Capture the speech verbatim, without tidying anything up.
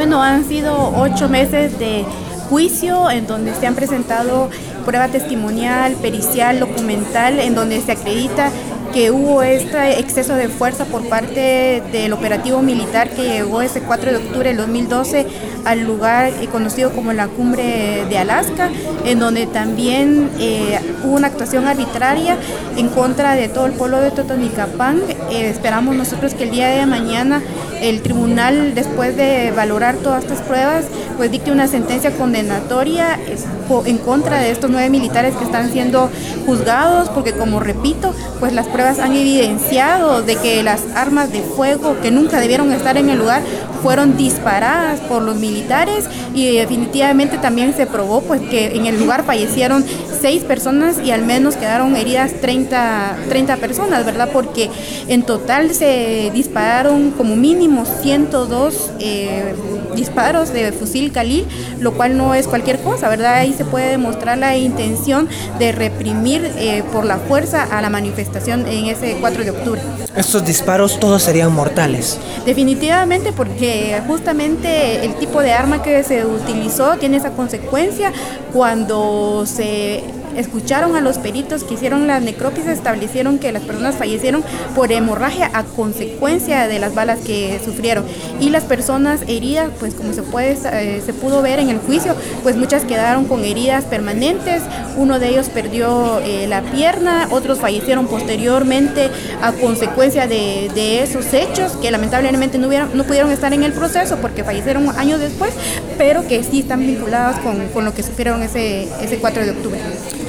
Bueno, han sido ocho meses de juicio en donde se han presentado prueba testimonial, pericial, documental, en donde se acredita que hubo este exceso de fuerza por parte del operativo militar que llegó ese cuatro de octubre del dos mil doce al lugar conocido como la Cumbre de Alaska, en donde también eh, hubo una actuación arbitraria en contra de todo el pueblo de Totonicapán. Eh, esperamos nosotros que el día de mañana el tribunal, después de valorar todas estas pruebas, pues dicte una sentencia condenatoria en contra de estos nueve militares que están siendo juzgados, porque como repito, pues las pruebas han evidenciado de que las armas de fuego que nunca debieron estar en el lugar fueron disparadas por los militares, y definitivamente también se probó pues que en el lugar fallecieron seis personas y al menos quedaron heridas treinta, treinta personas, ¿verdad? Porque en total se dispararon como mínimo ciento dos eh, disparos de fusil Khalil, lo cual no es cualquier cosa, ¿verdad? Ahí se puede demostrar la intención de reprimir eh, por la fuerza a la manifestación en ese cuatro de octubre. Estos disparos todos serían mortales. Definitivamente, porque justamente el tipo de arma que se utilizó tiene esa consecuencia. Cuando se escucharon a los peritos que hicieron las necropsias, establecieron que las personas fallecieron por hemorragia a consecuencia de las balas que sufrieron, y las personas heridas, pues como se puede eh, se pudo ver en el juicio, pues muchas quedaron con heridas permanentes. Uno de ellos perdió eh, la pierna, otros fallecieron posteriormente a consecuencia de, de esos hechos, que lamentablemente no, hubieron, no pudieron estar en el proceso porque fallecieron años después, pero que sí están vinculados con, con lo que sufrieron ese, ese cuatro de octubre.